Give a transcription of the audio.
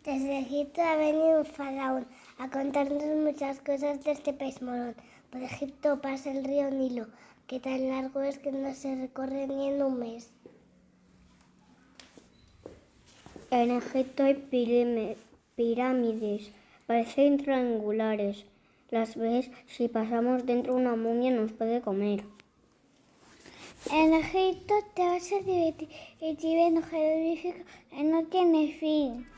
Desde Egipto ha venido un faraón a contarnos muchas cosas de este país morón. Por Egipto pasa el río Nilo, que tan largo es que no se recorre ni en un mes. En Egipto hay pirámides, parecen triangulares. Las ves, si pasamos dentro una momia nos puede comer. En Egipto te vas a divertir y viendo jeroglíficos no tiene fin.